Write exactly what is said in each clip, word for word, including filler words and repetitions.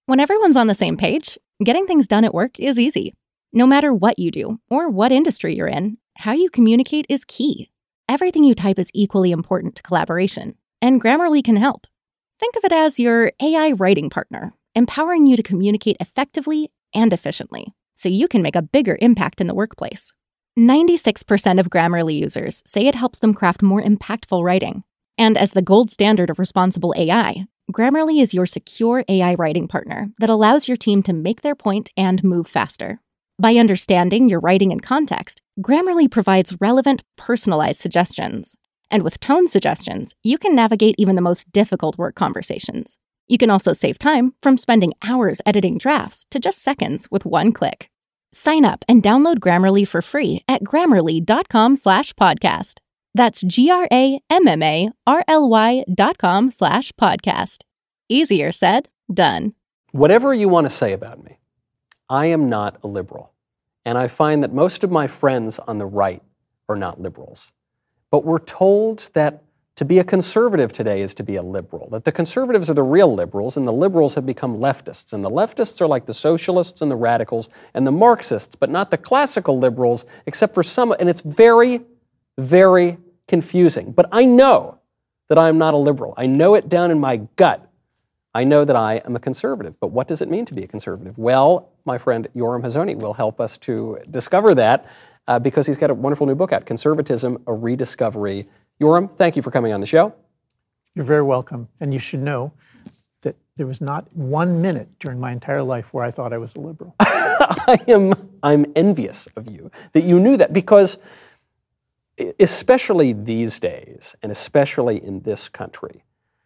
When everyone's on the same page, getting things done at work is easy. No matter what you do or what industry you're in, how you communicate is key. Everything you type is equally important to collaboration, and Grammarly can help. Think of it as your A I writing partner, empowering you to communicate effectively and efficiently, so you can make a bigger impact in the workplace. ninety-six percent of Grammarly users say it helps them craft more impactful writing. And as the gold standard of responsible A I, Grammarly is your secure A I writing partner that allows your team to make their point and move faster. By understanding your writing and context, Grammarly provides relevant, personalized suggestions. And with tone suggestions, you can navigate even the most difficult work conversations. You can also save time from spending hours editing drafts to just seconds with one click. Sign up and download Grammarly for free at grammarly.com slash podcast. That's G-R-A-M-M-A-R-L-Y dot com slash podcast. Easier said, done. Whatever you want to say about me, I am not a liberal. And I find that most of my friends on the right are not liberals. But we're told that to be a conservative today is to be a liberal, that the conservatives are the real liberals and the liberals have become leftists. And the leftists are like the socialists and the radicals and the Marxists, but not the classical liberals, except for some, and it's very, very confusing. But I know that I am not a liberal. I know it down in my gut. I know that I am a conservative. But what does it mean to be a conservative? Well, my friend Yoram Hazony will help us to discover that uh, because he's got a wonderful new book out, Conservatism, A Rediscovery. Yoram, thank you for coming on the show. You're very welcome. And you should know that there was not one minute during my entire life where I thought I was a liberal. I am I'm envious of you that you knew that, because especially these days, and especially in this country,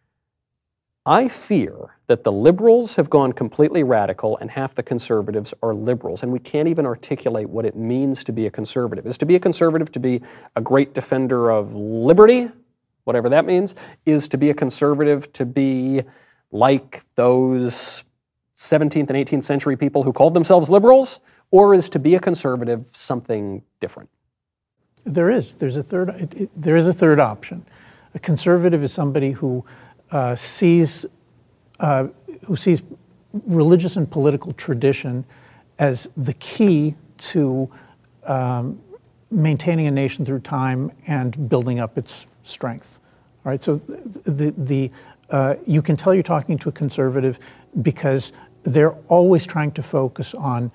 I fear that the liberals have gone completely radical and half the conservatives are liberals, and we can't even articulate what it means to be a conservative. Is to be a conservative to be a great defender of liberty, whatever that means? Is to be a conservative to be like those seventeenth and eighteenth century people who called themselves liberals? Or is to be a conservative something different? There is. There's a third. It, it, there is a third option. A conservative is somebody who uh, sees uh, who sees religious and political tradition as the key to um, maintaining a nation through time and building up its strength. All right. So the the uh, you can tell you're talking to a conservative because they're always trying to focus on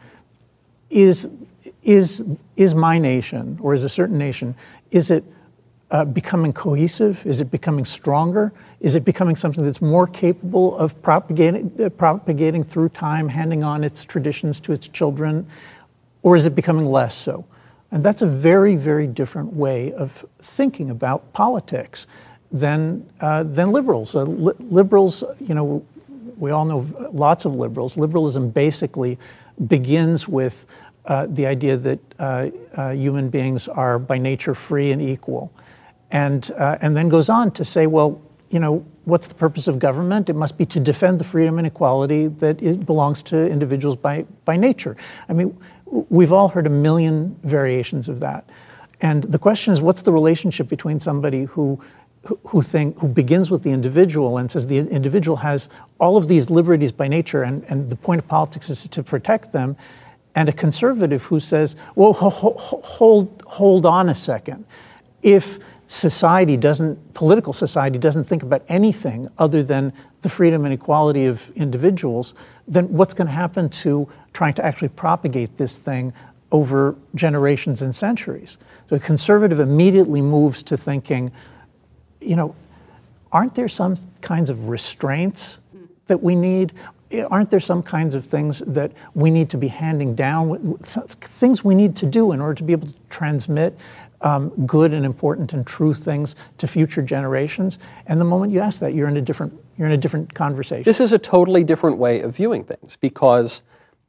is. Is is my nation, or is a certain nation, is it uh, becoming cohesive? Is it becoming stronger? Is it becoming something that's more capable of propagating, uh, propagating through time, handing on its traditions to its children? Or is it becoming less so? And that's a very, very different way of thinking about politics than, uh, than liberals. Uh, li- liberals, you know, we all know lots of liberals. Liberalism basically begins with Uh, the idea that uh, uh, human beings are by nature free and equal, and uh, and then goes on to say, well, you know, what's the purpose of government? It must be to defend the freedom and equality that is, belongs to individuals by by nature. I mean, we've all heard a million variations of that, and the question is, what's the relationship between somebody who who, who think who begins with the individual and says the individual has all of these liberties by nature, and and the point of politics is to protect them, and a conservative who says, well, ho- ho- hold hold on a second. If society doesn't, political society doesn't think about anything other than the freedom and equality of individuals, then what's going to happen to trying to actually propagate this thing over generations and centuries? So a conservative immediately moves to thinking, you know, aren't there some kinds of restraints that we need? Aren't there some kinds of things that we need to be handing down, things we need to do in order to be able to transmit um, good and important and true things to future generations? And the moment you ask that, you're in a different you're in a different conversation. This is a totally different way of viewing things, because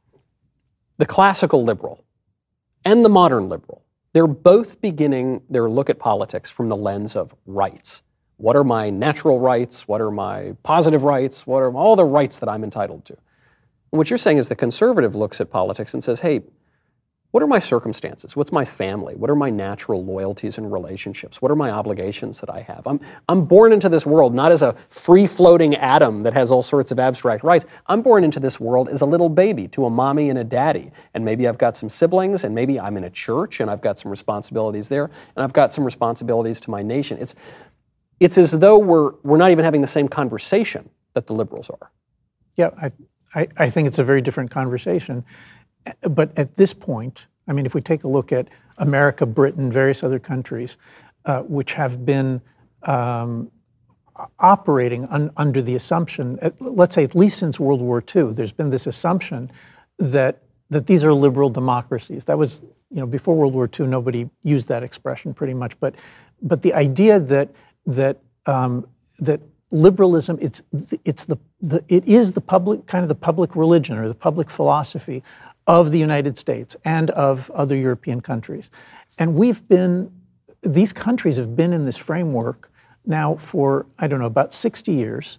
the classical liberal and the modern liberal, they're both beginning their look at politics from the lens of rights. What are my natural rights? What are my positive rights? What are all the rights that I'm entitled to? And what you're saying is the conservative looks at politics and says, hey, what are my circumstances? What's my family? What are my natural loyalties and relationships? What are my obligations that I have? I'm, I'm born into this world not as a free-floating atom that has all sorts of abstract rights. I'm born into this world as a little baby to a mommy and a daddy. And maybe I've got some siblings, and maybe I'm in a church, and I've got some responsibilities there, and I've got some responsibilities to my nation. It's, it's as though we're, we're not even having the same conversation that the liberals are. Yeah, I, I, I think it's a very different conversation. But at this point, I mean, if we take a look at America, Britain, various other countries, uh, which have been um, operating un, under the assumption, at, let's say at least since World War Two, there's been this assumption that that these are liberal democracies. That was, you know, before World War Two, nobody used that expression pretty much. But but the idea that that um, that liberalism, it's it's the, the it is the public kind of the public religion or the public philosophy of the United States and of other European countries. And we've been, these countries have been in this framework now for, I don't know, about sixty years,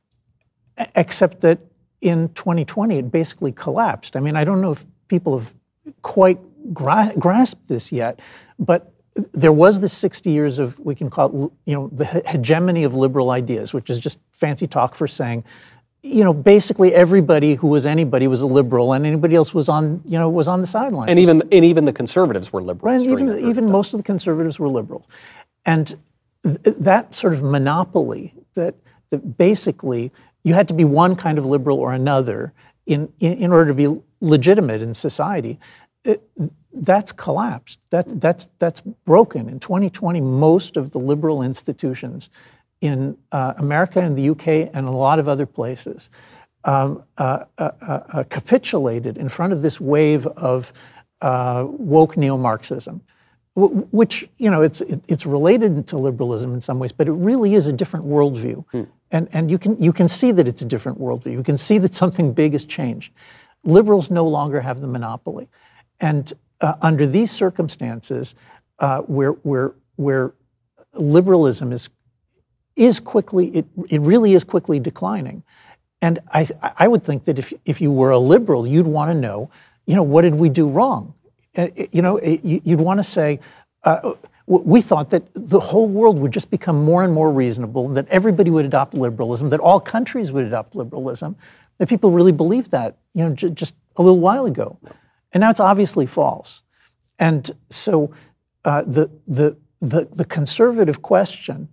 except that in twenty twenty it basically collapsed. I mean, I don't know if people have quite gra- grasped this yet, but there was this sixty years of, we can call it, you know, the hegemony of liberal ideas, which is just fancy talk for saying, you know, basically everybody who was anybody was a liberal, and anybody else was on, you know, was on the sidelines. And even and even the conservatives were liberals. Right, even even most of the conservatives were liberal, and th- that sort of monopoly that that basically you had to be one kind of liberal or another in in, in order to be legitimate in society. It, that's collapsed. That that's that's broken. In twenty twenty, most of the liberal institutions in uh, America and the U K and a lot of other places um, uh, uh, uh, capitulated in front of this wave of uh, woke neo-Marxism, w- which, you know, it's it, it's related to liberalism in some ways, but it really is a different worldview. Hmm. And and you can you can see that it's a different worldview. You can see that something big has changed. Liberals no longer have the monopoly. And uh, under these circumstances, uh, where where where liberalism is is quickly, it, it really is quickly declining. And I I would think that if if you were a liberal, you'd want to know, you know, what did we do wrong? Uh, you know, you'd want to say, uh, we thought that the whole world would just become more and more reasonable, that everybody would adopt liberalism, that all countries would adopt liberalism, that people really believed that, you know, j- just a little while ago. And now it's obviously false. And so uh, the, the, the, the conservative question,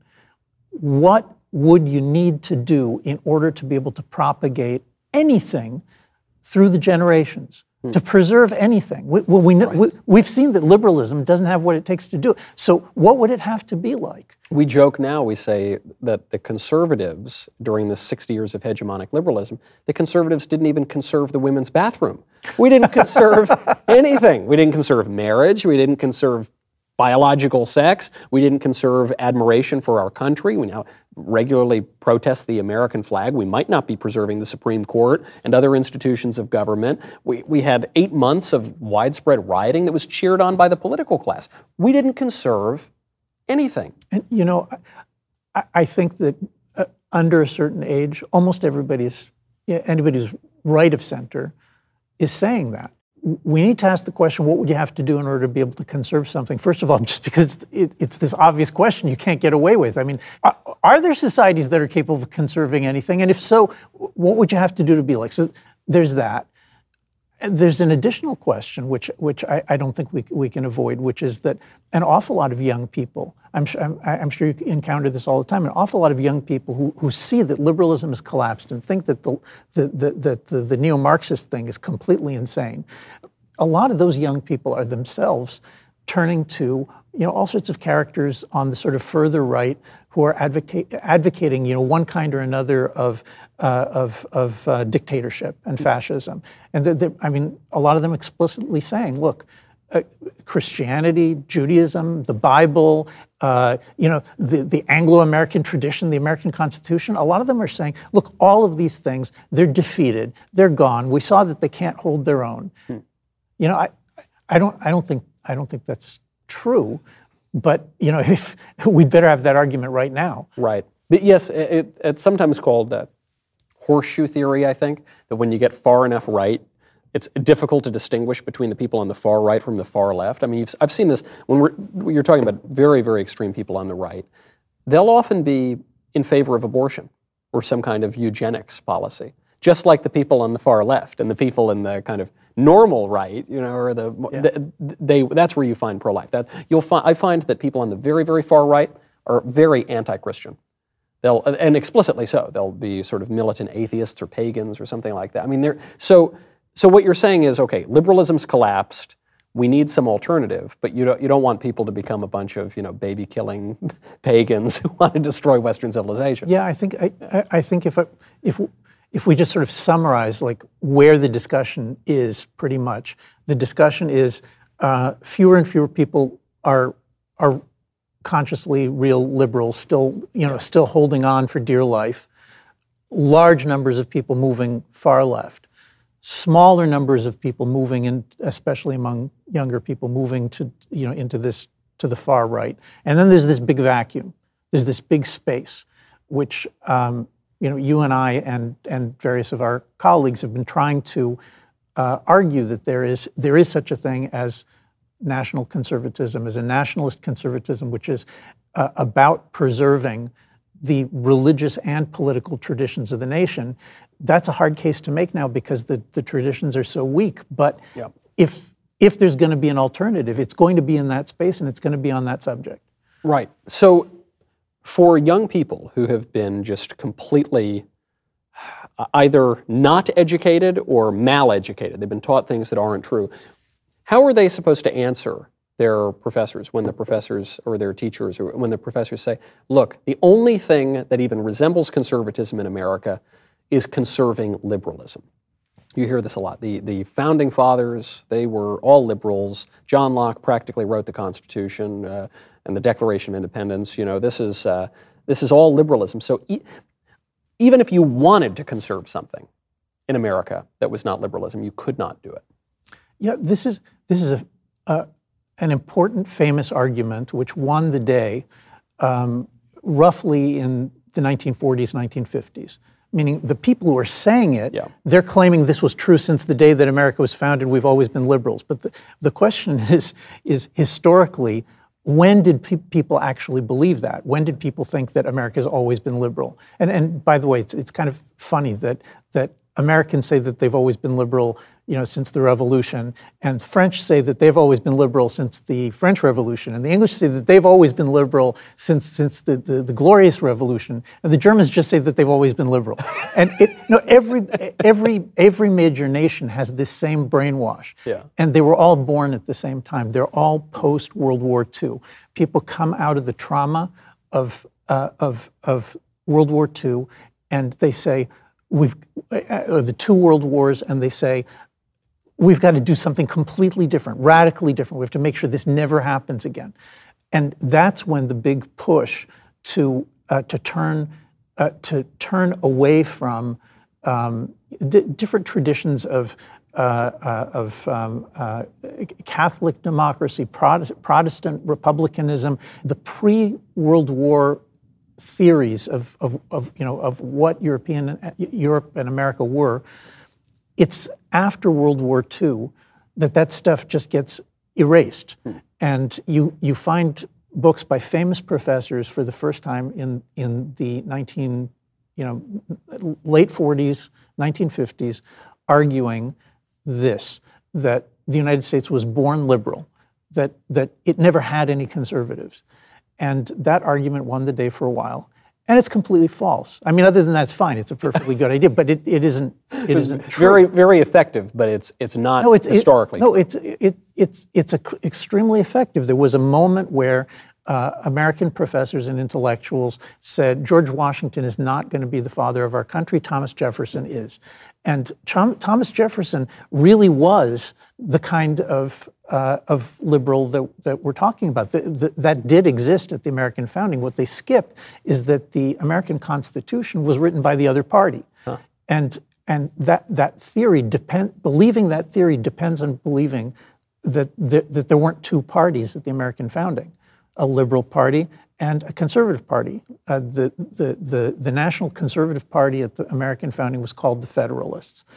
what would you need to do in order to be able to propagate anything through the generations, hmm. to preserve anything? We, well, we know, right. we, we've seen that liberalism doesn't have what it takes to do it. So what would it have to be like? We joke now, we say that the conservatives, during the sixty years of hegemonic liberalism, the conservatives didn't even conserve the women's bathroom. We didn't conserve anything. We didn't conserve marriage. We didn't conserve biological sex. We didn't conserve admiration for our country. We now regularly protest the American flag. We might not be preserving the Supreme Court and other institutions of government. We, we had eight months of widespread rioting that was cheered on by the political class. We didn't conserve anything. And, you know, I, I think that uh, under a certain age, almost everybody's, anybody who's right of center is saying that. We need to ask the question, what would you have to do in order to be able to conserve something? First of all, just because it, it's this obvious question you can't get away with. I mean, are, are there societies that are capable of conserving anything? And if so, what would you have to do to be like? So there's that. And there's an additional question, which which I, I don't think we we can avoid, which is that an awful lot of young people, I'm, I'm, I'm sure you encounter this all the time, an awful lot of young people who, who see that liberalism has collapsed and think that the the, the, the, the, the neo-Marxist thing is completely insane. A lot of those young people are themselves turning to, you know, all sorts of characters on the sort of further right who are advocate, advocating, you know, one kind or another of uh, of, of uh, dictatorship and fascism. And they're, they're, I mean, a lot of them explicitly saying, look, uh, Christianity, Judaism, the Bible, uh, you know, the, the Anglo-American tradition, the American Constitution, a lot of them are saying, look, all of these things, they're defeated, they're gone. We saw that they can't hold their own. Hmm. You know, I, I don't, I don't think, I don't think that's true. But, you know, if we'd better have that argument right now. Right. But yes, it, it's sometimes called uh, horseshoe theory, I think, that when you get far enough right, it's difficult to distinguish between the people on the far right from the far left. I mean, you've, I've seen this when we're, when you're talking about very, very extreme people on the right. They'll often be in favor of abortion or some kind of eugenics policy, just like the people on the far left and the people in the kind of normal right, you know, or the, yeah. the they. That's where you find pro-life. That you'll find. I find that people on the very, very far right are very anti-Christian. They'll and explicitly so. They'll be sort of militant atheists or pagans or something like that. I mean, they're so. So what you're saying is, okay, liberalism's collapsed. We need some alternative, but you don't you don't want people to become a bunch of, you know, baby killing pagans who want to destroy Western civilization. Yeah, I think I, I think if I, if if we just sort of summarize like where the discussion is, pretty much the discussion is uh, fewer and fewer people are are consciously real liberals, still you know still holding on for dear life. Large numbers of people moving far left. Smaller numbers of people moving in, especially among younger people, moving to you know into this to the far right, and then there's this big vacuum. There's this big space, which um, you know you and I and and various of our colleagues have been trying to uh, argue that there is there is such a thing as national conservatism, as a nationalist conservatism, which is uh, about preserving the religious and political traditions of the nation. That's a hard case to make now because the, the traditions are so weak. But yeah. if if there's going to be an alternative, it's going to be in that space and it's going to be on that subject. Right. So for young people who have been just completely either not educated or mal-educated, they've been taught things that aren't true, how are they supposed to answer their professors when the professors or their teachers or when the professors say, look, the only thing that even resembles conservatism in America is conserving liberalism? You hear this a lot. The, the founding fathers, they were all liberals. John Locke practically wrote the Constitution uh, and the Declaration of Independence. You know, this is, uh, this is all liberalism. So e- even if you wanted to conserve something in America that was not liberalism, you could not do it. Yeah, this is, this is a, a, an important, famous argument which won the day um, roughly in the nineteen forties, nineteen fifties. Meaning the people who are saying it, yeah. they're claiming this was true since the day that America was founded. We've always been liberals. But the, the question is, is historically, when did pe- people actually believe that? When did people think that America has always been liberal? And and by the way, it's it's kind of funny that that Americans say that they've always been liberal, you know, since the Revolution, and French say that they've always been liberal since the French Revolution, and the English say that they've always been liberal since since the, the, the Glorious Revolution, and the Germans just say that they've always been liberal. And it, no, every every every major nation has this same brainwash, yeah. and they were all born at the same time. They're all post World War Two. People come out of the trauma of uh, of of World War Two, and they say we've uh, the two world wars, and they say, we've got to do something completely different, radically different. We have to make sure this never happens again. And that's when the big push to uh, to turn uh, to turn away from um, d- different traditions of uh, uh, of um, uh, Catholic democracy, Prot- Protestant republicanism, the pre-World War theories of, of of you know of what European Europe and America were. It's after World War Two that that stuff just gets erased. Mm. And you you find books by famous professors for the first time in, in the nineteen, you know, late forties, nineteen fifties, arguing this, that the United States was born liberal, that that it never had any conservatives. And that argument won the day for a while. And it's completely false. I mean, other than that, it's fine. It's a perfectly good idea, but it, it isn't. It isn't true. Very, very effective, but it's it's not no, it's, historically. It, no, it's it it's it's a, extremely effective. There was a moment where uh, American professors and intellectuals said George Washington is not going to be the father of our country. Thomas Jefferson is, and Chom, Thomas Jefferson really was the kind of uh, of liberal that, that we're talking about. The, the, that did exist at the American founding. What they skipped is that the American Constitution was written by the other party. Huh. And and that that theory depend believing that theory depends on believing that, that that there weren't two parties at the American founding, a liberal party and a conservative party. Uh, the, the the the National Conservative Party at the American founding was called the Federalists.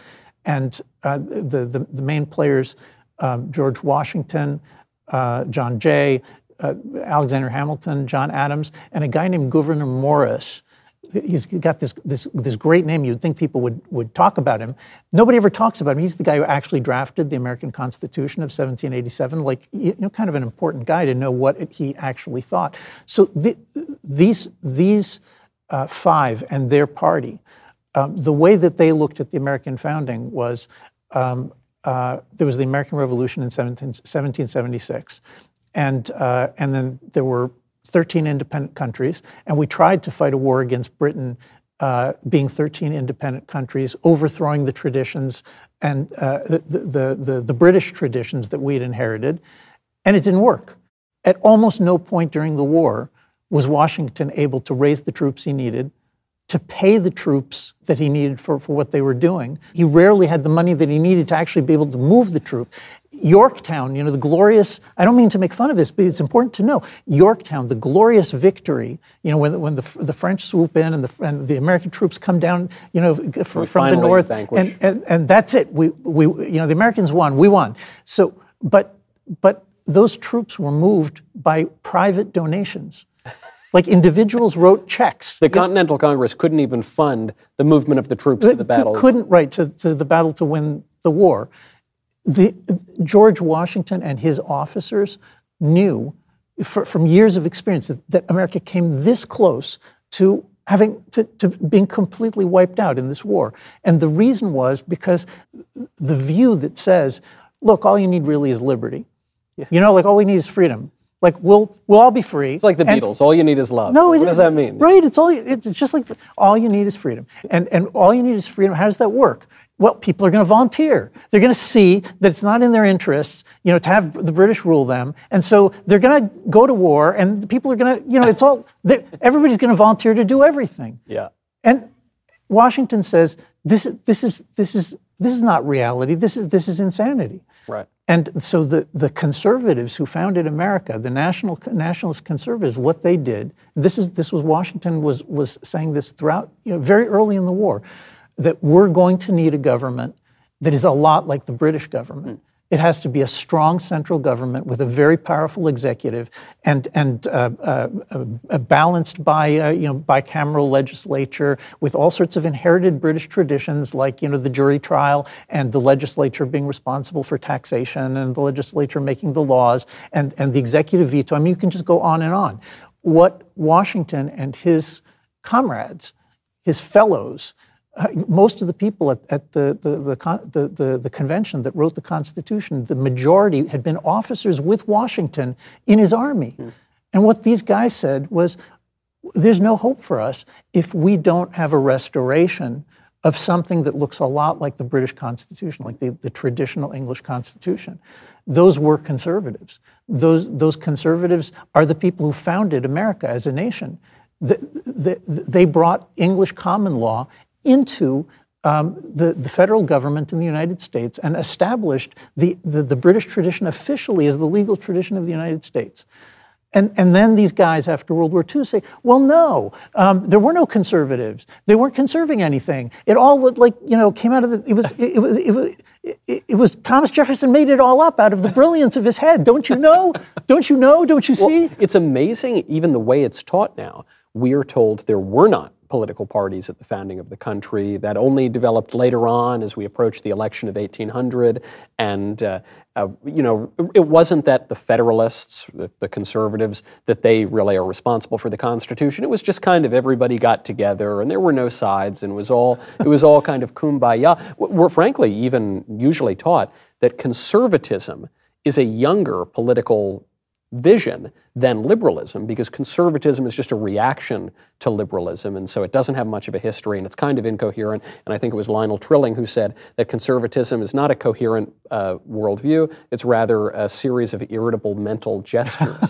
And uh, the, the, the main players, um, George Washington, uh, John Jay, uh, Alexander Hamilton, John Adams, and a guy named Gouverneur Morris. He's got this, this, this great name. You'd think people would, would talk about him. Nobody ever talks about him. He's the guy who actually drafted the American Constitution of seventeen eighty-seven, like, you know, kind of an important guy to know what it, he actually thought. So the, these, these uh, five and their party, um, the way that they looked at the American founding was, um, uh, there was the American Revolution in seventeen seventy-six. And, uh, and then there were thirteen independent countries, and we tried to fight a war against Britain, uh, being thirteen independent countries, overthrowing the traditions and uh, the, the, the, the British traditions that we had inherited, and it didn't work. At almost no point during the war was Washington able to raise the troops he needed, to pay the troops that he needed for, for what they were doing. He rarely had the money that he needed to actually be able to move the troops. Yorktown, you know, the glorious, I don't mean to make fun of this, but it's important to know, Yorktown, the glorious victory, you know, when, when the, the French swoop in and the, and the American troops come down, you know, from, from the north, and, and, and that's it. We, we, you know, the Americans won, we won. So, but, but those troops were moved by private donations. Like individuals wrote checks. The Continental Congress couldn't even fund the movement of the troops to the battle. Couldn't, right, to, to the battle to win the war. The, George Washington and his officers knew for, from years of experience that, that America came this close to having to, to being completely wiped out in this war. And the reason was because the view that says, look, all you need really is liberty. Yeah. You know, like all we need is freedom. Like we'll we'll all be free. It's like the Beatles. All you need is love. No, it what does that mean? Right. It's all. It's just like all you need is freedom. And and all you need is freedom. How does that work? Well, people are going to volunteer. They're going to see that it's not in their interests, you know, to have the British rule them, and so they're going to go to war. And people are going to, you know, it's all. Everybody's going to volunteer to do everything. Yeah. And Washington says this. This is this is this is not reality. This is this is insanity. Right. And so the, the conservatives who founded America, the national nationalist conservatives, what they did, this is this was Washington was was saying this throughout, you know, very early in the war, that we're going to need a government that is a lot like the British government. Mm. It has to be a strong central government with a very powerful executive and and uh, uh, uh, balanced by uh, you know bicameral legislature with all sorts of inherited British traditions, like you know the jury trial and the legislature being responsible for taxation and the legislature making the laws and and the executive veto. I mean, you can just go on and on. What Washington and his comrades, his fellows, Uh, most of the people at, at the, the, the, the, the, the convention that wrote the Constitution, the majority had been officers with Washington in his army. Mm. And what these guys said was, there's no hope for us if we don't have a restoration of something that looks a lot like the British Constitution, like the, the traditional English Constitution. Those were conservatives. Those, those conservatives are the people who founded America as a nation. The, the, they brought English common law into um, the, the federal government in the United States and established the, the, the British tradition officially as the legal tradition of the United States. And, and then these guys after World War Two say, well, no, um, there were no conservatives. They weren't conserving anything. It all would, like, you know, came out of the, it was, it, it, was, it, was, it, it was Thomas Jefferson made it all up out of the brilliance of his head. Don't you know? Don't you know? Don't you see? Well, it's amazing, even the way it's taught now. We are told there were not political parties at the founding of the country. That only developed later on as we approached the election of eighteen hundred. And, uh, uh, you know, it wasn't that the Federalists, the, the conservatives, that they really are responsible for the Constitution. It was just kind of everybody got together and there were no sides and it was all, it was all kind of kumbaya. We're frankly even usually taught that conservatism is a younger political vision than liberalism, because conservatism is just a reaction to liberalism, and so it doesn't have much of a history, and it's kind of incoherent. And I think it was Lionel Trilling who said that conservatism is not a coherent uh, worldview; it's rather a series of irritable mental gestures.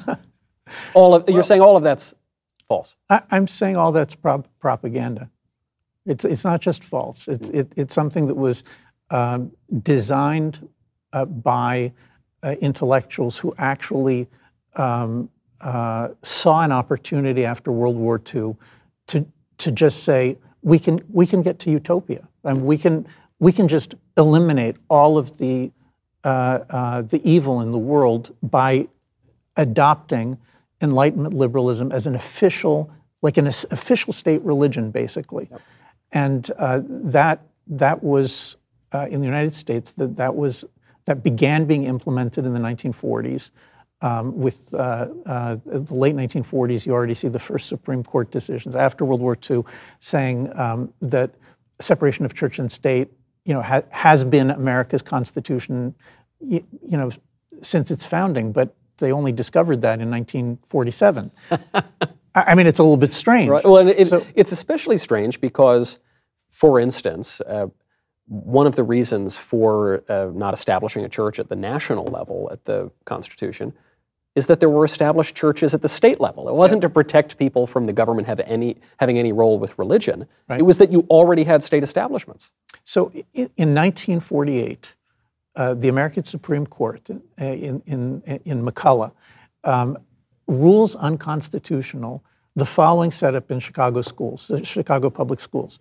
all of you're well, saying all of that's false. I, I'm saying all that's prop- propaganda. It's it's not just false. It's mm. it, it's something that was um, designed uh, by uh, intellectuals who actually Um, uh, saw an opportunity after World War Two to to just say we can we can get to utopia and we can we can just eliminate all of the uh, uh, the evil in the world by adopting Enlightenment liberalism as an official, like an official state religion, basically. Yep. And uh, that that was uh, in the United States. That that was that began being implemented in the nineteen forties. Um, with uh, uh, the late nineteen forties, you already see the first Supreme Court decisions after World War Two saying um, that separation of church and state, you know, ha- has been America's Constitution, you, you know, since its founding. But they only discovered that in nineteen forty-seven. I mean, it's a little bit strange. Right. Well, and it, so, it's especially strange because, for instance, uh, one of the reasons for uh, not establishing a church at the national level at the Constitution is that there were established churches at the state level. It wasn't yeah. to protect people from the government have any, having any role with religion. Right. It was that you already had state establishments. So in, in nineteen forty-eight, uh, the American Supreme Court uh, in, in, in McCulloch um, rules unconstitutional the following setup in Chicago schools, the Chicago public schools.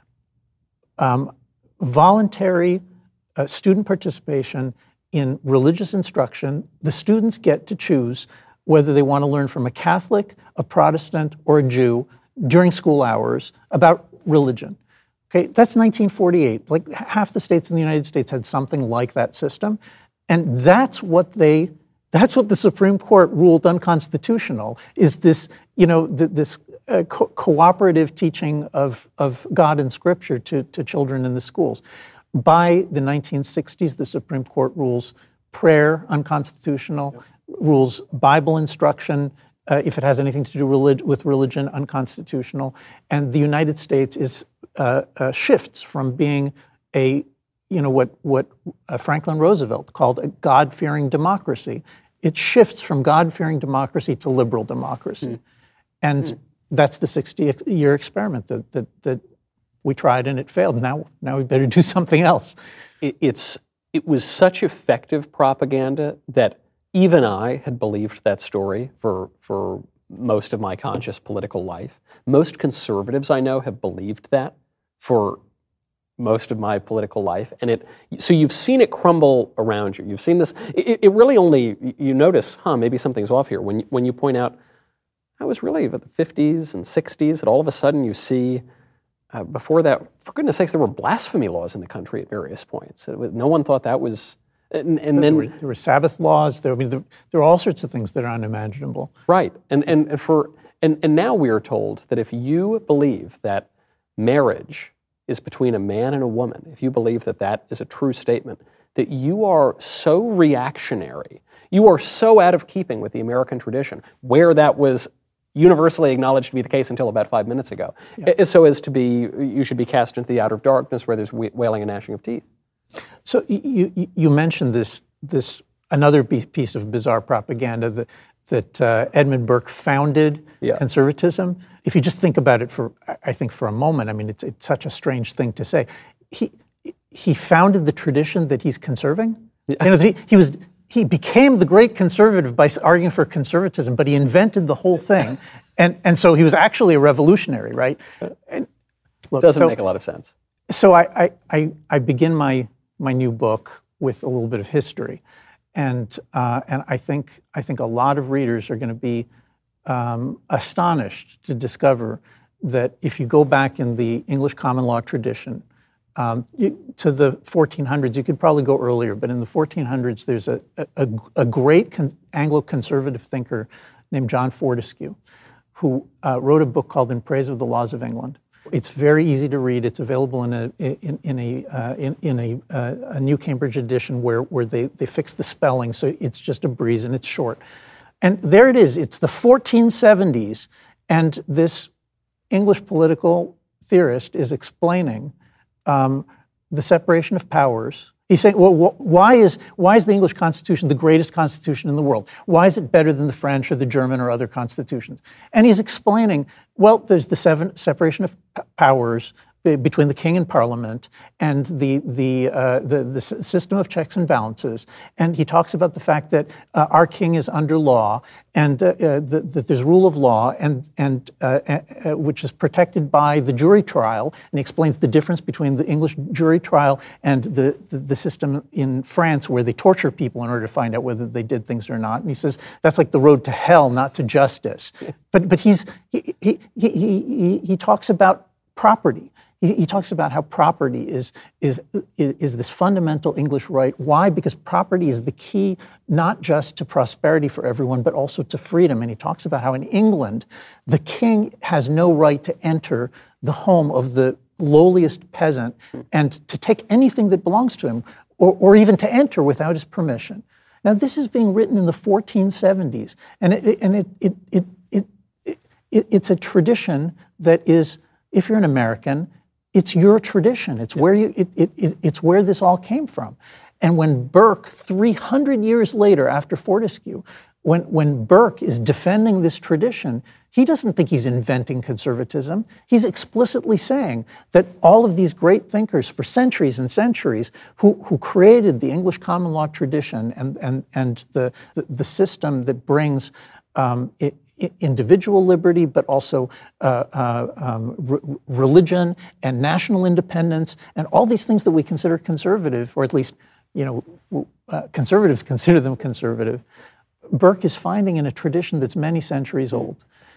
Um, voluntary uh, student participation in religious instruction. The students get to choose whether they want to learn from a Catholic, a Protestant, or a Jew during school hours about religion. Okay, that's nineteen forty-eight. Like half the states in the United States had something like that system, and that's what they, that's what the Supreme Court ruled unconstitutional. Is this, you know, th- this uh, co- cooperative teaching of of God and Scripture to to children in the schools. By the nineteen sixties, the Supreme Court rules prayer unconstitutional, yep. rules Bible instruction, uh, if it has anything to do relig- with religion, unconstitutional. And the United States is uh, uh, shifts from being a, you know, what, what uh, Franklin Roosevelt called a God-fearing democracy. It shifts from God-fearing democracy to liberal democracy. Mm. And mm. that's the sixty-year experiment that, that, that we tried and it failed. Now, now we better do something else. It, it's it was such effective propaganda that even I had believed that story for for most of my conscious political life. Most conservatives I know have believed that for most of my political life, and it. So you've seen it crumble around you. You've seen this. It, it really only you notice, huh? Maybe something's off here when you, when you point out. I was really about the fifties and sixties, and all of a sudden you see. Uh, before that, for goodness sakes, there were blasphemy laws in the country at various points. It was, no one thought that was, and, and there then were, there were Sabbath laws. There, I mean, there, there are all sorts of things that are unimaginable. Right, and and, and for and, and now we are told that if you believe that marriage is between a man and a woman, if you believe that that is a true statement, that you are so reactionary, you are so out of keeping with the American tradition, where that was universally acknowledged to be the case until about five minutes ago, yeah. so as to be, you should be cast into the outer darkness where there's wailing and gnashing of teeth. So you you mentioned this this another piece of bizarre propaganda that that uh, Edmund Burke founded yeah. conservatism. If you just think about it for, I think for a moment, I mean, it's it's such a strange thing to say. He he founded the tradition that he's conserving. Yeah. You know, he, he was. He became the great conservative by arguing for conservatism, but he invented the whole thing. And and so he was actually a revolutionary, right? And look, Doesn't so, make a lot of sense. So I, I, I begin my my new book with a little bit of history. And uh, and I think I think a lot of readers are going to be um, astonished to discover that if you go back in the English common law tradition, Um, you, to the fourteen hundreds, you could probably go earlier, but in the fourteen hundreds, there's a, a, a great con- Anglo-conservative thinker named John Fortescue, who uh, wrote a book called In Praise of the Laws of England. It's very easy to read. It's available in a in, in a uh, in, in a, uh, a New Cambridge edition where where they they fix the spelling, so it's just a breeze and it's short. And there it is. It's the fourteen seventies, and this English political theorist is explaining Um, the separation of powers. He's saying, well, wh- why is why is the English Constitution the greatest constitution in the world? Why is it better than the French or the German or other constitutions? And he's explaining, well, there's the seven, separation of p- powers between the king and parliament and the the, uh, the the system of checks and balances. And he talks about the fact that uh, our king is under law, and uh, uh, that, that there's rule of law, and and uh, uh, which is protected by the jury trial. And he explains the difference between the English jury trial and the, the the system in France, where they torture people in order to find out whether they did things or not. And he says that's like the road to hell, not to justice. But but he's he he he he, he talks about property. He, he talks about how property is, is, is, is this fundamental English right. Why? Because property is the key not just to prosperity for everyone, but also to freedom. And he talks about how in England, the king has no right to enter the home of the lowliest peasant and to take anything that belongs to him, or, or even to enter without his permission. Now, this is being written in the fourteen seventies, and it, and it, it, it, it, it, it it's a tradition that is, if you're an American, it's your tradition. It's where you. It, it, it, it's where this all came from. And when Burke, three hundred years later, after Fortescue, when when Burke is defending this tradition, he doesn't think he's inventing conservatism. He's explicitly saying that all of these great thinkers for centuries and centuries, who who created the English common law tradition and and and the the, the system that brings um, it. individual liberty, but also uh, uh, um, re- religion and national independence, and all these things that we consider conservative, or at least, you know, uh, conservatives consider them conservative. Burke is finding in a tradition that's many centuries old.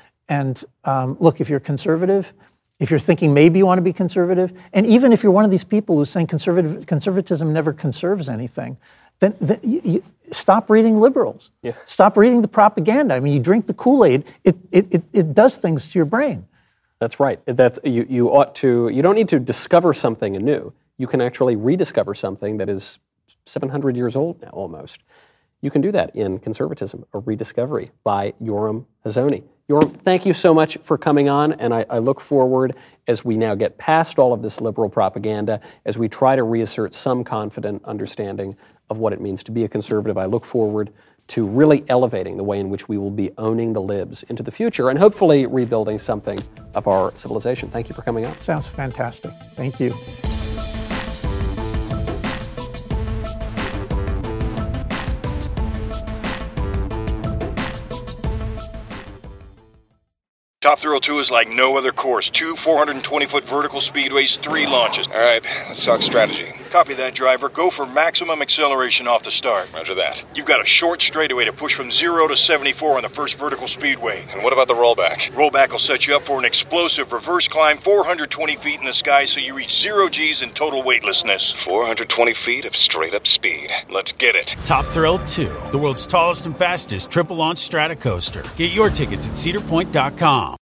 And um, look, if you're conservative, if you're thinking maybe you want to be conservative, and even if you're one of these people who's saying conservative conservatism never conserves anything, then, then you, you stop reading liberals. Yeah. Stop reading the propaganda. I mean, you drink the Kool-Aid, it, it, it, it does things to your brain. That's right. That's, you, you ought to, you don't need to discover something anew. You can actually rediscover something that is seven hundred years old now, almost. You can do that in Conservatism, a rediscovery by Yoram Hazony. Yoram, thank you so much for coming on, and I, I look forward, as we now get past all of this liberal propaganda, as we try to reassert some confident understanding of what it means to be a conservative. I look forward to really elevating the way in which we will be owning the libs into the future and hopefully rebuilding something of our civilization. Thank you for coming on. Sounds fantastic. Thank you. Top Thrill two is like no other course. Two four hundred twenty foot vertical speedways, three launches. All right, let's talk strategy. Copy that, driver. Go for maximum acceleration off the start. Roger that. You've got a short straightaway to push from zero to seventy-four on the first vertical speedway. And what about the rollback? Rollback will set you up for an explosive reverse climb four hundred twenty feet in the sky so you reach zero G's in total weightlessness. four hundred twenty feet of straight-up speed. Let's get it. Top Thrill two, the world's tallest and fastest triple-launch strata coaster. Get your tickets at cedar point dot com.